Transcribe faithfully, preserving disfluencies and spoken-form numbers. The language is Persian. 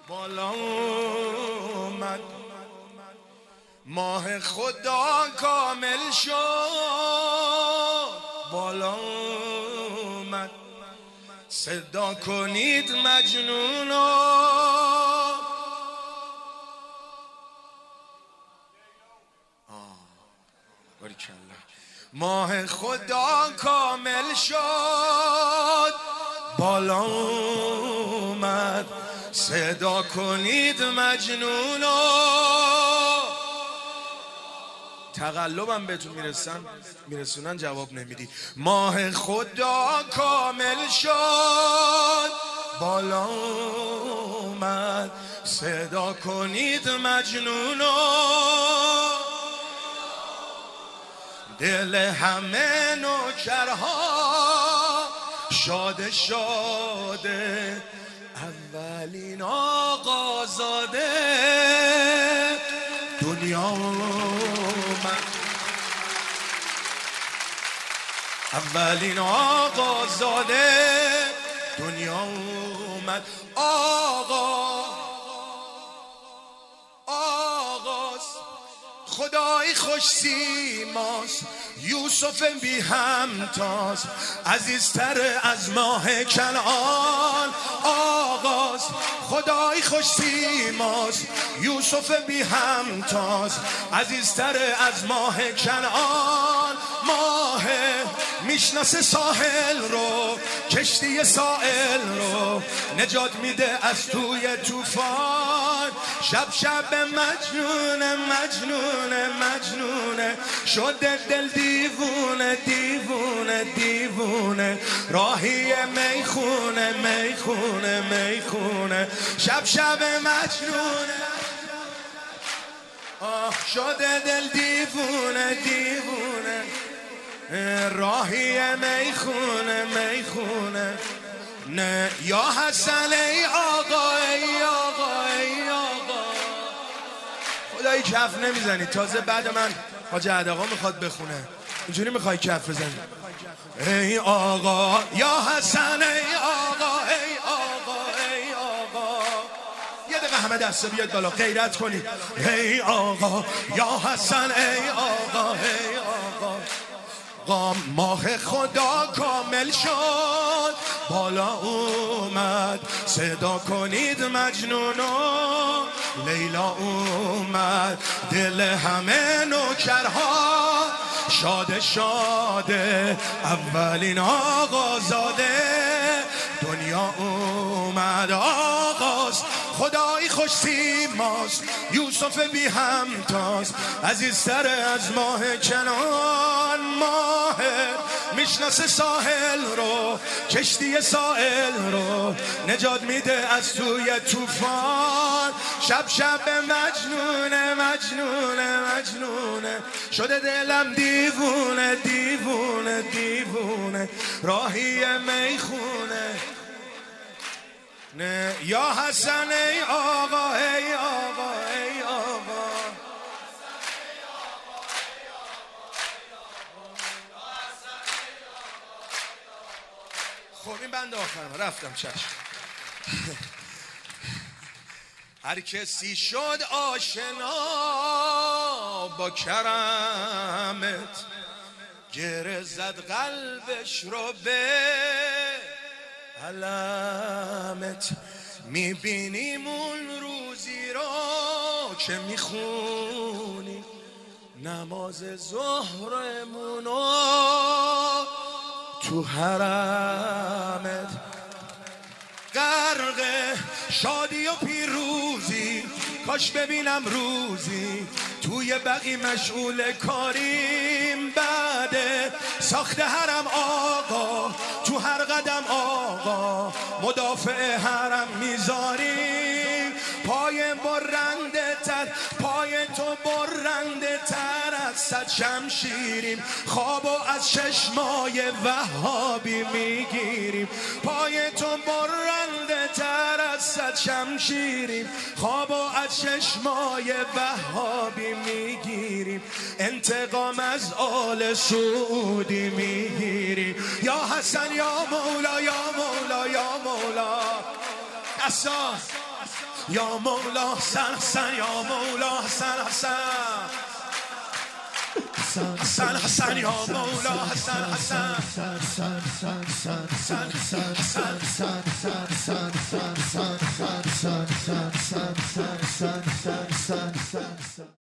بالا اومد، ماه خدا کامل شد. بالا اومد، صدا کنید مجنونو. ماه خدا کامل شد، بالا اومد، صدا کنید مجنونو. تقلبم بهتون میرسن میرسونن جواب نمیدی. ماه خدا کامل شد، بالا اومد، صدا کنید مجنونو. دل همه نوکرها شاده شاده، اولین آقازاده دنیا اومد. اولین آقازاده دنیا اومد. آقا آغاز خدای خوش سیماست، یوسف بی همتاست، عزیزتر از ماه کنعان. آغاز خدای خوش سیماست، یوسف بی همتاست، عزیزتر از ماه کنعان. ماه میشناسه ساحل رو، کشتی ساحل رو، نجات میده از توی طوفان. شب شب مجنونه مجنونه مجنونه، شده دل دیوونه دیوونه دیوونه، راهی میخونه میخونه میخونه. شب شب مجنونه آه، شده دل دیوونه دیوونه، راهی میخونه میخونه. نه یا حسن ای آقا ای آقا ای آقا. خدایی کف نمیزنی، تازه بعد من حاج عدقا میخواد بخونه، اینجوری میخوای کف بزنی. ای آقا یا حسن ای آقا ای آقا ای آقا. یه دقیقه همه دسته بیاد بالا غیرت کنید. ای آقا یا حسن ای آقا ای آقا. ماه خدا کامل شد، بالا اومد، صدا کنید مجنونو. لیلا اومد، دل همه نوکرها شاده شاده، اولین آقازاده دنیا اومد. آغاز خدای خوش سیماست، یوسف بی همتاست، عزیزتر از ماه کنعان. ماه میشناسه ساحل رو، کشتی ساحل رو، نجات میده از توی طوفان. شب شب مجنونه مجنونه مجنونه، شده دلم دیوونه دیوونه دیوونه، راهی میخونه. نه یا حسن ای آقا ای آقا ای آقا. خب این بند آخرم رفتم چشم. هر کسی شد آشنا با کرمت، گره زد قلبش رو به علمت. میبینیم اون روزی رو که میخونی نماز ظهرمونو تو حرمت. غرق شادی و پیروزی، کاش ببینم روزی توی بقی مشغول کاریم. بعد ساخت حرم آقا، تو هر قدم آقا مدافع حرم میذاریم. پای برنده تر، پای تو برنده تر از صد شمشیریم، خوابو از چشمای وهابی میگیریم. پای تو برنده تر از صد شمشیریم، خوابو از چشمای وهابی میگیریم. انتقام از آل سعودی میگیریم. یا حسن یا مولا یا مولا یا مولا. دستا یا مولا حسن حسن یا مولا حسن حسن حسن حسن یا مولا حسن حسن حسن حسن